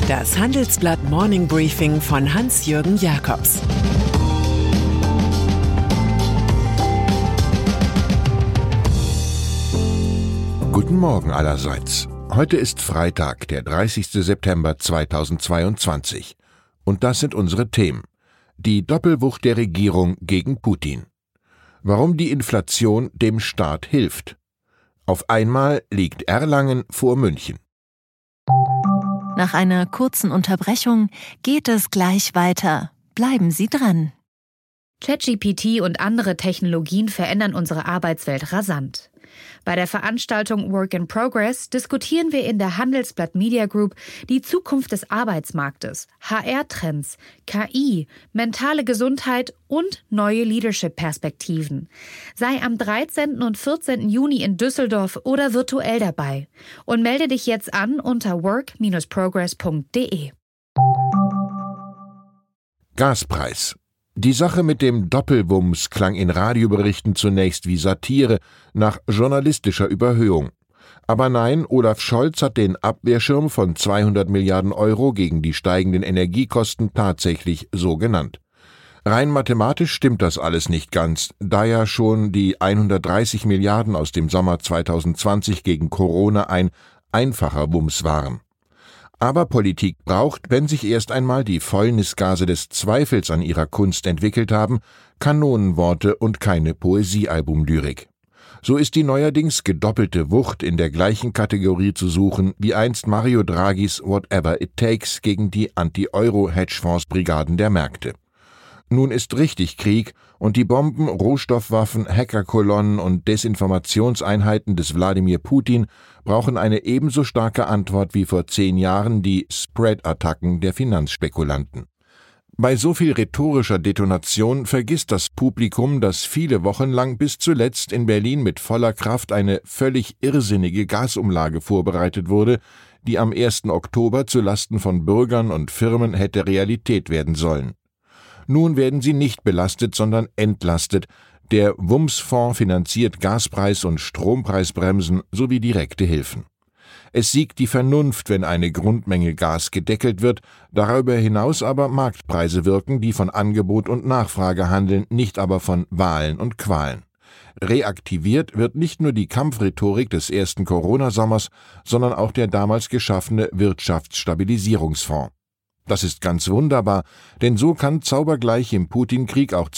Das Handelsblatt Morning Briefing von Hans-Jürgen Jakobs. Guten Morgen allerseits. Heute ist Freitag, der 30. September 2022. Und das sind unsere Themen. Die Doppelwucht der Regierung gegen Putin. Warum die Inflation dem Staat hilft. Auf einmal liegt Erlangen vor München. Nach einer kurzen Unterbrechung geht es gleich weiter. Bleiben Sie dran. ChatGPT und andere Technologien verändern unsere Arbeitswelt rasant. Bei der Veranstaltung Work in Progress diskutieren wir in der Handelsblatt Media Group die Zukunft des Arbeitsmarktes, HR-Trends, KI, mentale Gesundheit und neue Leadership-Perspektiven. Sei am 13. und 14. Juni in Düsseldorf oder virtuell dabei und melde dich jetzt an unter work-progress.de. Gaspreis. Die Sache mit dem Doppelwumms klang in Radioberichten zunächst wie Satire, nach journalistischer Überhöhung. Aber nein, Olaf Scholz hat den Abwehrschirm von 200 Milliarden Euro gegen die steigenden Energiekosten tatsächlich so genannt. Rein mathematisch stimmt das alles nicht ganz, da ja schon die 130 Milliarden aus dem Sommer 2020 gegen Corona ein einfacher Wumms waren. Aber Politik braucht, wenn sich erst einmal die Fäulnisgase des Zweifels an ihrer Kunst entwickelt haben, Kanonenworte und keine Poesiealbumlyrik. So ist die neuerdings gedoppelte Wucht in der gleichen Kategorie zu suchen wie einst Mario Draghis Whatever It Takes gegen die Anti-Euro-Hedgefonds-Brigaden der Märkte. Nun ist richtig Krieg und die Bomben, Rohstoffwaffen, Hackerkolonnen und Desinformationseinheiten des Wladimir Putin brauchen eine ebenso starke Antwort wie vor 10 Jahren die Spread-Attacken der Finanzspekulanten. Bei so viel rhetorischer Detonation vergisst das Publikum, dass viele Wochen lang bis zuletzt in Berlin mit voller Kraft eine völlig irrsinnige Gasumlage vorbereitet wurde, die am 1. Oktober zulasten von Bürgern und Firmen hätte Realität werden sollen. Nun werden sie nicht belastet, sondern entlastet. Der Wumms-Fonds finanziert Gaspreis- und Strompreisbremsen sowie direkte Hilfen. Es siegt die Vernunft, wenn eine Grundmenge Gas gedeckelt wird, darüber hinaus aber Marktpreise wirken, die von Angebot und Nachfrage handeln, nicht aber von Wahlen und Qualen. Reaktiviert wird nicht nur die Kampfrhetorik des ersten Corona-Sommers, sondern auch der damals geschaffene Wirtschaftsstabilisierungsfonds. Das ist ganz wunderbar, denn so kann zaubergleich im Putin-Krieg auch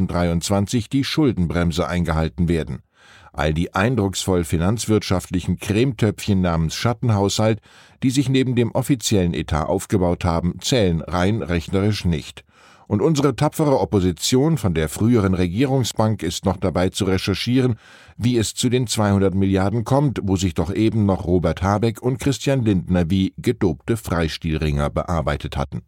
2023 die Schuldenbremse eingehalten werden. All die eindrucksvoll finanzwirtschaftlichen Cremetöpfchen namens Schattenhaushalt, die sich neben dem offiziellen Etat aufgebaut haben, zählen rein rechnerisch nicht. Und unsere tapfere Opposition von der früheren Regierungsbank ist noch dabei zu recherchieren, wie es zu den 200 Milliarden kommt, wo sich doch eben noch Robert Habeck und Christian Lindner wie gedobte Freistilringer bearbeitet hatten.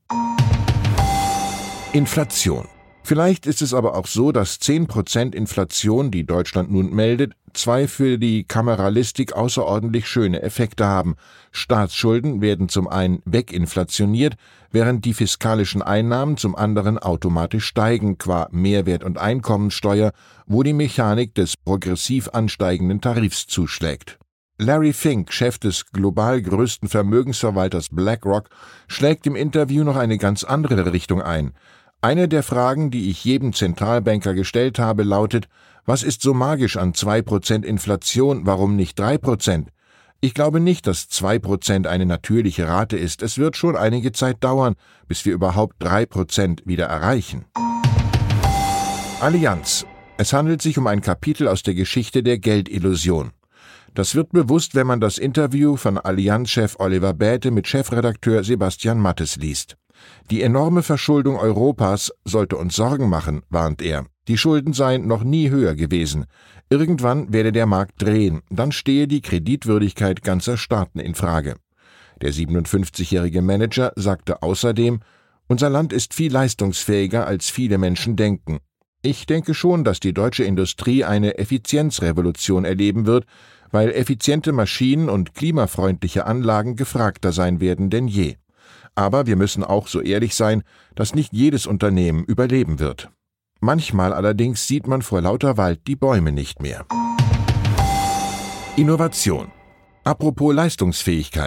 Inflation. Vielleicht ist es aber auch so, dass 10% Inflation, die Deutschland nun meldet, zwei für die Kameralistik außerordentlich schöne Effekte haben. Staatsschulden werden zum einen weginflationiert, während die fiskalischen Einnahmen zum anderen automatisch steigen, qua Mehrwert- und Einkommensteuer, wo die Mechanik des progressiv ansteigenden Tarifs zuschlägt. Larry Fink, Chef des global größten Vermögensverwalters BlackRock, schlägt im Interview noch eine ganz andere Richtung ein. Eine der Fragen, die ich jedem Zentralbanker gestellt habe, lautet: Was ist so magisch an 2% Inflation, warum nicht 3%? Ich glaube nicht, dass 2% eine natürliche Rate ist. Es wird schon einige Zeit dauern, bis wir überhaupt 3% wieder erreichen. Allianz. Es handelt sich um ein Kapitel aus der Geschichte der Geldillusion. Das wird bewusst, wenn man das Interview von Allianz-Chef Oliver Bäte mit Chefredakteur Sebastian Mattes liest. Die enorme Verschuldung Europas sollte uns Sorgen machen, warnt er. Die Schulden seien noch nie höher gewesen. Irgendwann werde der Markt drehen, dann stehe die Kreditwürdigkeit ganzer Staaten in Frage. Der 57-jährige Manager sagte außerdem: Unser Land ist viel leistungsfähiger, als viele Menschen denken. Ich denke schon, dass die deutsche Industrie eine Effizienzrevolution erleben wird, weil effiziente Maschinen und klimafreundliche Anlagen gefragter sein werden denn je. Aber wir müssen auch so ehrlich sein, dass nicht jedes Unternehmen überleben wird. Manchmal allerdings sieht man vor lauter Wald die Bäume nicht mehr. Innovation. Apropos Leistungsfähigkeit.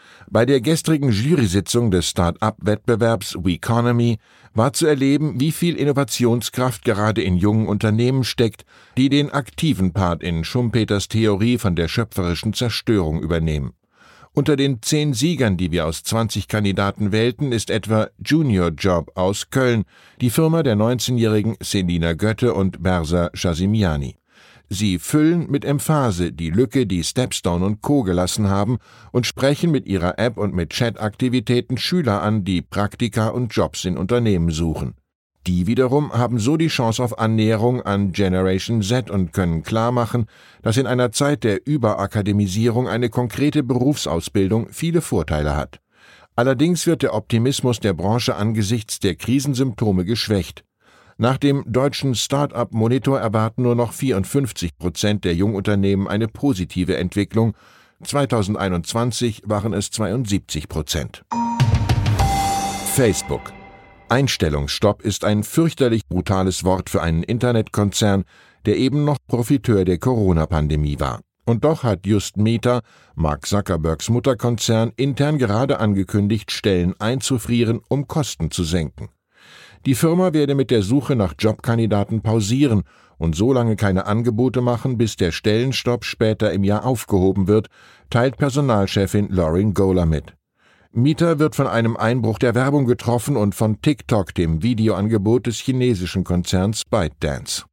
Bei der gestrigen Jury-Sitzung des Start-up-Wettbewerbs Weconomy war zu erleben, wie viel Innovationskraft gerade in jungen Unternehmen steckt, die den aktiven Part in Schumpeters Theorie von der schöpferischen Zerstörung übernehmen. Unter den 10 Siegern, die wir aus 20 Kandidaten wählten, ist etwa Junior Job aus Köln, die Firma der 19-jährigen Selina Götte und Bersa Shazimiani. Sie füllen mit Emphase die Lücke, die Stepstone und Co. gelassen haben, und sprechen mit ihrer App und mit Chat-Aktivitäten Schüler an, die Praktika und Jobs in Unternehmen suchen. Die wiederum haben so die Chance auf Annäherung an Generation Z und können klarmachen, dass in einer Zeit der Überakademisierung eine konkrete Berufsausbildung viele Vorteile hat. Allerdings wird der Optimismus der Branche angesichts der Krisensymptome geschwächt. Nach dem deutschen Start-up-Monitor erwarten nur noch 54% der Jungunternehmen eine positive Entwicklung. 2021 waren es 72%. Facebook. Einstellungsstopp ist ein fürchterlich brutales Wort für einen Internetkonzern, der eben noch Profiteur der Corona-Pandemie war. Und doch hat just Meta, Mark Zuckerbergs Mutterkonzern, intern gerade angekündigt, Stellen einzufrieren, um Kosten zu senken. Die Firma werde mit der Suche nach Jobkandidaten pausieren und so lange keine Angebote machen, bis der Stellenstopp später im Jahr aufgehoben wird, teilt Personalchefin Lauren Goler mit. Meta wird von einem Einbruch der Werbung getroffen und von TikTok, dem Videoangebot des chinesischen Konzerns ByteDance.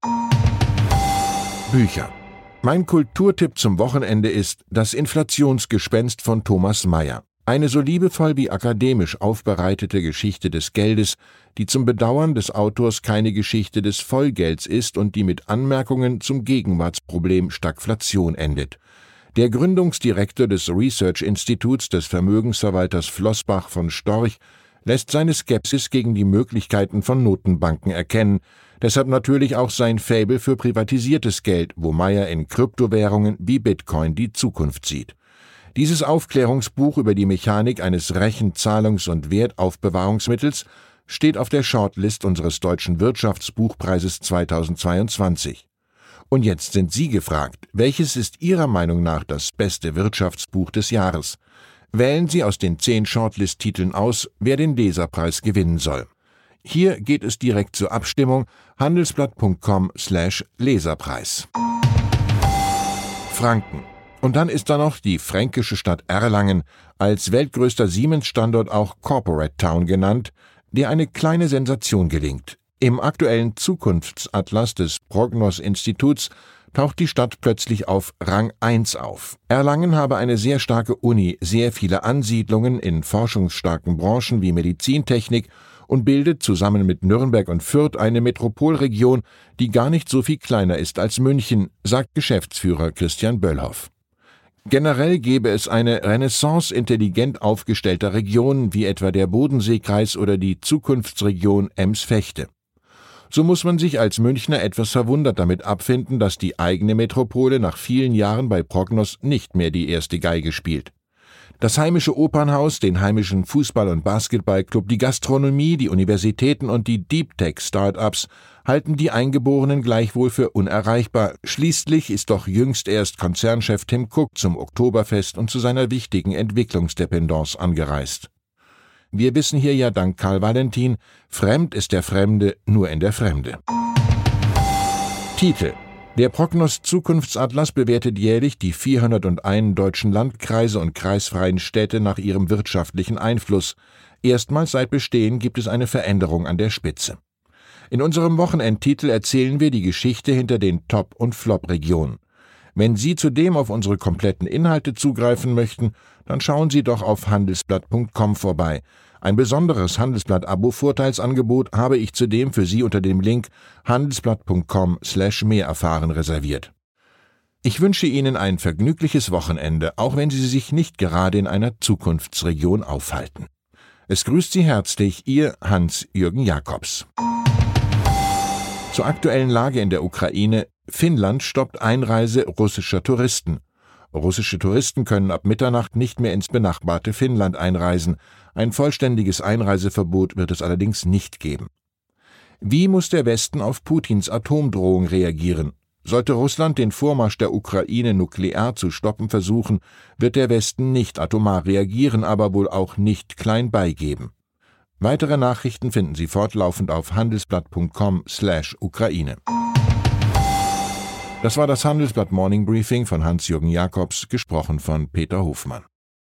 Bücher. Mein Kulturtipp zum Wochenende ist Das Inflationsgespenst von Thomas Mann. Eine so liebevoll wie akademisch aufbereitete Geschichte des Geldes, die zum Bedauern des Autors keine Geschichte des Vollgelds ist und die mit Anmerkungen zum Gegenwartsproblem Stagflation endet. Der Gründungsdirektor des Research-Instituts des Vermögensverwalters Flossbach von Storch lässt seine Skepsis gegen die Möglichkeiten von Notenbanken erkennen, deshalb natürlich auch sein Faible für privatisiertes Geld, wo Meyer in Kryptowährungen wie Bitcoin die Zukunft sieht. Dieses Aufklärungsbuch über die Mechanik eines Rechenzahlungs- und Wertaufbewahrungsmittels steht auf der Shortlist unseres Deutschen Wirtschaftsbuchpreises 2022. Und jetzt sind Sie gefragt, welches ist Ihrer Meinung nach das beste Wirtschaftsbuch des Jahres? Wählen Sie aus den 10 Shortlist-Titeln aus, wer den Leserpreis gewinnen soll. Hier geht es direkt zur Abstimmung, handelsblatt.com/Leserpreis. Franken. Und dann ist da noch die fränkische Stadt Erlangen, als weltgrößter Siemens-Standort auch Corporate Town genannt, der eine kleine Sensation gelingt. Im aktuellen Zukunftsatlas des Prognos-Instituts taucht die Stadt plötzlich auf Rang 1 auf. Erlangen habe eine sehr starke Uni, sehr viele Ansiedlungen in forschungsstarken Branchen wie Medizintechnik und bildet zusammen mit Nürnberg und Fürth eine Metropolregion, die gar nicht so viel kleiner ist als München, sagt Geschäftsführer Christian Böllhoff. Generell gäbe es eine Renaissance intelligent aufgestellter Regionen wie etwa der Bodenseekreis oder die Zukunftsregion Ems-Vechte. So muss man sich als Münchner etwas verwundert damit abfinden, dass die eigene Metropole nach vielen Jahren bei Prognos nicht mehr die erste Geige spielt. Das heimische Opernhaus, den heimischen Fußball- und Basketballclub, die Gastronomie, die Universitäten und die Deep-Tech-Startups halten die Eingeborenen gleichwohl für unerreichbar. Schließlich ist doch jüngst erst Konzernchef Tim Cook zum Oktoberfest und zu seiner wichtigen Entwicklungsdependance angereist. Wir wissen hier ja dank Karl Valentin, fremd ist der Fremde nur in der Fremde. Titel: Der Prognos Zukunftsatlas bewertet jährlich die 401 deutschen Landkreise und kreisfreien Städte nach ihrem wirtschaftlichen Einfluss. Erstmals seit Bestehen gibt es eine Veränderung an der Spitze. In unserem Wochenendtitel erzählen wir die Geschichte hinter den Top- und Flop-Regionen. Wenn Sie zudem auf unsere kompletten Inhalte zugreifen möchten, dann schauen Sie doch auf handelsblatt.com vorbei. Ein besonderes Handelsblatt-Abo-Vorteilsangebot habe ich zudem für Sie unter dem Link handelsblatt.com/mehrerfahren reserviert. Ich wünsche Ihnen ein vergnügliches Wochenende, auch wenn Sie sich nicht gerade in einer Zukunftsregion aufhalten. Es grüßt Sie herzlich, Ihr Hans-Jürgen Jakobs. Zur aktuellen Lage in der Ukraine: Finnland stoppt Einreise russischer Touristen. Russische Touristen können ab Mitternacht nicht mehr ins benachbarte Finnland einreisen. Ein vollständiges Einreiseverbot wird es allerdings nicht geben. Wie muss der Westen auf Putins Atomdrohung reagieren? Sollte Russland den Vormarsch der Ukraine nuklear zu stoppen versuchen, wird der Westen nicht atomar reagieren, aber wohl auch nicht klein beigeben. Weitere Nachrichten finden Sie fortlaufend auf handelsblatt.com/Ukraine. Das war das Handelsblatt Morning Briefing von Hans-Jürgen Jakobs, gesprochen von Peter Hofmann.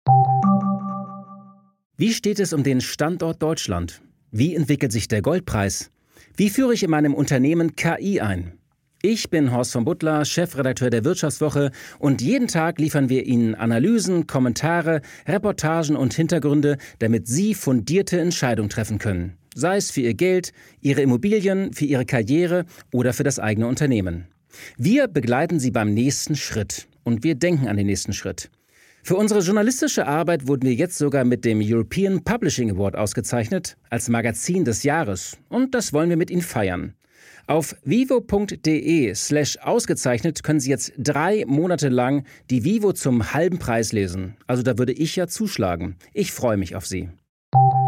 Wie steht es um den Standort Deutschland? Wie entwickelt sich der Goldpreis? Wie führe ich in meinem Unternehmen KI ein? Ich bin Horst von Butler, Chefredakteur der Wirtschaftswoche, und jeden Tag liefern wir Ihnen Analysen, Kommentare, Reportagen und Hintergründe, damit Sie fundierte Entscheidungen treffen können. Sei es für Ihr Geld, Ihre Immobilien, für Ihre Karriere oder für das eigene Unternehmen. Wir begleiten Sie beim nächsten Schritt und wir denken an den nächsten Schritt. Für unsere journalistische Arbeit wurden wir jetzt sogar mit dem European Publishing Award ausgezeichnet als Magazin des Jahres, und das wollen wir mit Ihnen feiern. Auf vivo.de/ausgezeichnet können Sie jetzt 3 Monate lang die Vivo zum halben Preis lesen. Also da würde ich ja zuschlagen. Ich freue mich auf Sie.